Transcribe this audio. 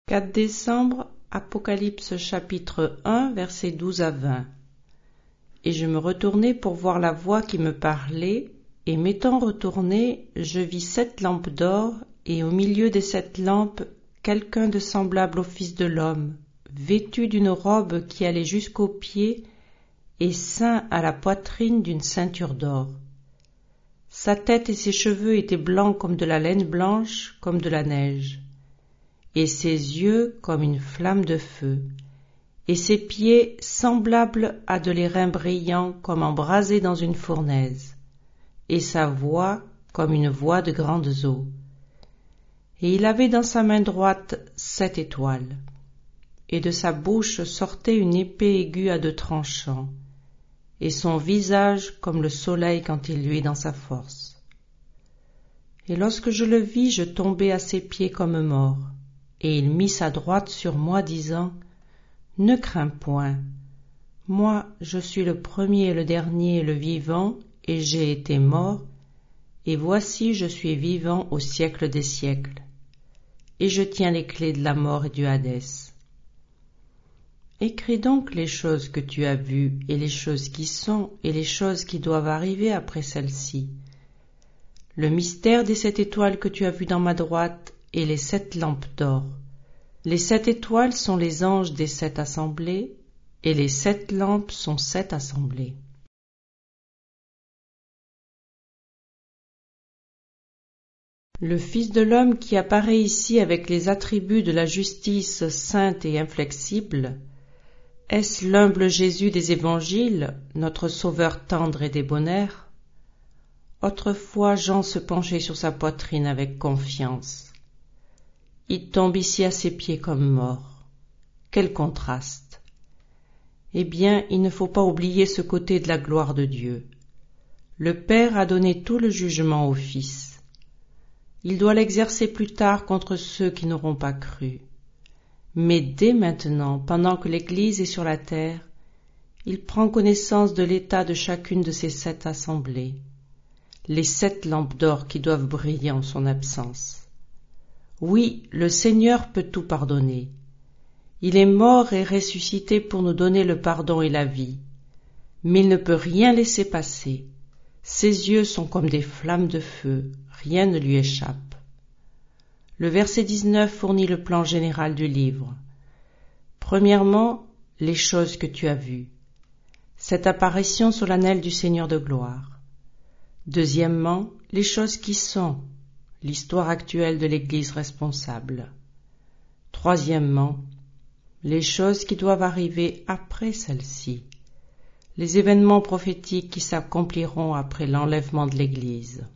4 décembre, Apocalypse chapitre 1, versets 12 à 20. Et je me retournai pour voir la voix qui me parlait, et m'étant retourné, je vis 7 lampes d'or, et au milieu des 7 lampes, quelqu'un de semblable au Fils de l'homme, vêtu d'une robe qui allait jusqu'aux pieds, et ceint à la poitrine d'une ceinture d'or. Sa tête et ses cheveux étaient blancs comme de la laine blanche, comme de la neige, et ses yeux comme une flamme de feu, et ses pieds semblables à de l'airain brillant comme embrasé dans une fournaise, et sa voix comme une voix de grandes eaux. Et il avait dans sa main droite 7 étoiles, et de sa bouche sortait une épée aiguë à 2 tranchants, et son visage comme le soleil quand il luit dans sa force. Et lorsque je le vis, je tombai à ses pieds comme mort, et il mit sa droite sur moi, disant : Ne crains point, moi je suis le premier et le dernier et le vivant, et j'ai été mort, et voici je suis vivant au siècle des siècles, et je tiens les clés de la mort et du Hadès. Écris donc les choses que tu as vues, et les choses qui sont, et les choses qui doivent arriver après celles-ci. Le mystère des 7 étoiles que tu as vues dans ma droite, et les 7 lampes d'or. Les 7 étoiles sont les anges des 7 assemblées, et les 7 lampes sont 7 assemblées. Le Fils de l'homme qui apparaît ici avec les attributs de la justice sainte et inflexible, est-ce l'humble Jésus des évangiles, notre sauveur tendre et débonnaire ? Autrefois Jean se penchait sur sa poitrine avec confiance. Il tombe ici à ses pieds comme mort. Quel contraste! Eh bien, il ne faut pas oublier ce côté de la gloire de Dieu. Le Père a donné tout le jugement au Fils. Il doit l'exercer plus tard contre ceux qui n'auront pas cru. Mais dès maintenant, pendant que l'Église est sur la terre, il prend connaissance de l'état de chacune de ces 7 assemblées, les 7 lampes d'or qui doivent briller en son absence. Oui, le Seigneur peut tout pardonner. Il est mort et ressuscité pour nous donner le pardon et la vie. Mais il ne peut rien laisser passer. Ses yeux sont comme des flammes de feu, rien ne lui échappe. Le verset 19 fournit le plan général du livre. Premièrement, les choses que tu as vues. Cette apparition solennelle du Seigneur de gloire. Deuxièmement, les choses qui sont. L'histoire actuelle de l'Église responsable. Troisièmement, les choses qui doivent arriver après celle-ci, les événements prophétiques qui s'accompliront après l'enlèvement de l'Église.